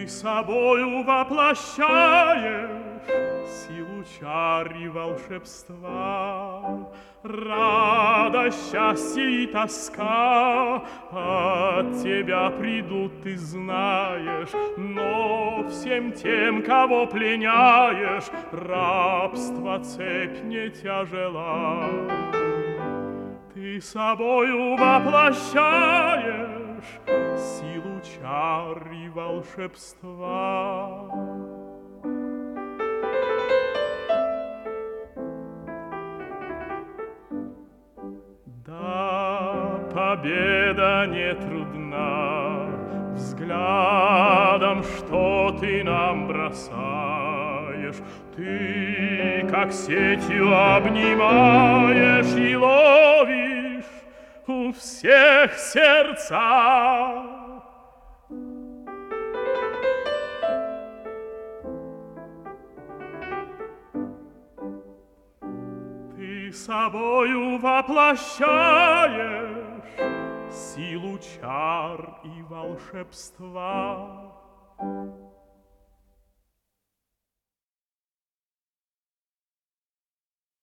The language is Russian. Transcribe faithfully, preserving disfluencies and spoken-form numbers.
Ты собою воплощаешь силу чар и волшебства. Радость, счастье и тоска от тебя придут, ты знаешь, но всем тем, кого пленяешь, рабство цепь не тяжела. Ты собою воплощаешь силу чар и волшебства. Да, победа не трудна, взглядом, что ты нам бросаешь, ты, как сетью, обнимаешь и ловишь у всех сердца. Ты собою воплощаешь силу чар и волшебства.